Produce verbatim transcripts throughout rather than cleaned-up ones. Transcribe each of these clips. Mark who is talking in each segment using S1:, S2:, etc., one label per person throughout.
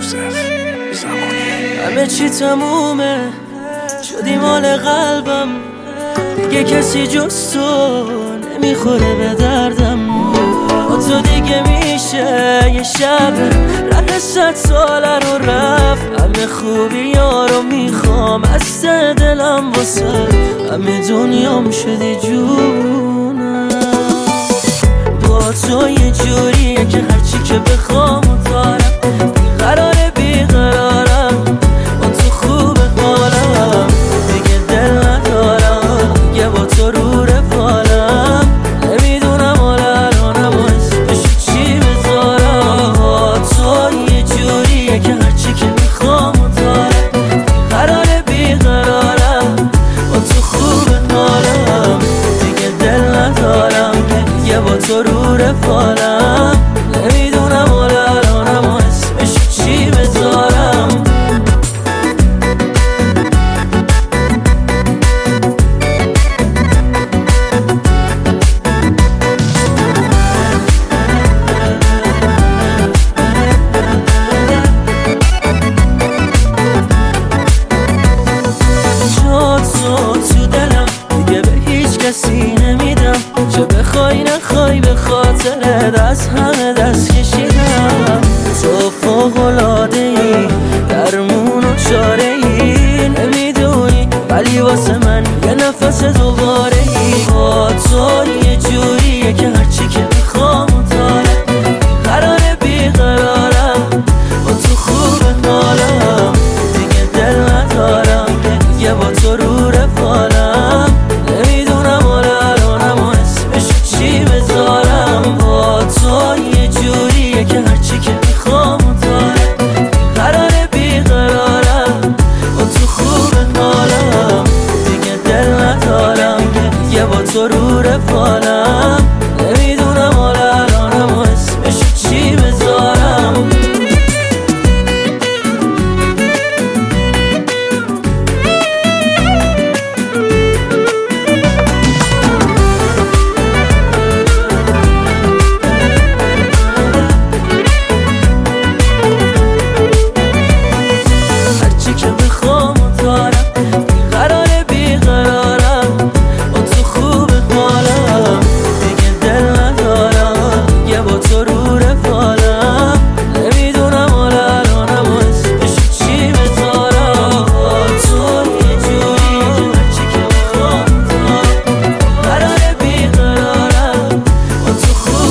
S1: همه چی تمومه، شدی مال قلبم، دیگه کسی جز تو نمیخوره به دردم. با تو دیگه میشه یه شب رد صد ساله رو رفت. همه خوبی ها رو میخوام از ته دلم واسه همه دنیام شدی جونم. با تو یه جوریه که هرچی که بخوام و دارم، بیقراره بیقرارم، با تو خوب حالم، دیگه دل ندارم، دیگه با تو رو رفالم. نمیدونم حال الانم و اسمشو چی بذارم. با تو یه جوریه که هرچی که میخوام و دارم، بیقراره بیقرارم، با تو خوب حالم، دیگه دل ندارم، دیگه با تو رو رفالم. نمیدونم حال الانم و اسمشو چی بذارم. جا تو تو دلم دیگه به هیچ کسی نمیدم، چه بخوای نخوای به خاطرت از همه دست کشیدم. تو فوق‌العاده‌ای، درمون و چاره‌ای، نمیدونی ولی واسه من یه نفس دوباره‌ای. با تو یه جوریه که هرچی که میخوام و دارم، قراره بیقرارم، با تو خوب حالم، دیگه دل ندارم، دیگه با تو رو رفالم. نمیدونم حال الانم و اسمشو چی بذارم. با تو یه جوریه که هرچی که میخوام و دارم، قراره بیقرارم، با تو خوب حالم، دیگه دل ندارم، دیگه با تو رو رفالم. نمیدونم حال الانم و اسمشو چی بذارم.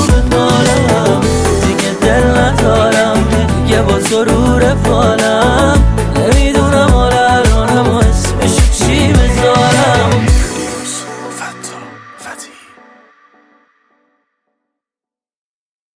S1: با تو رو رفالم.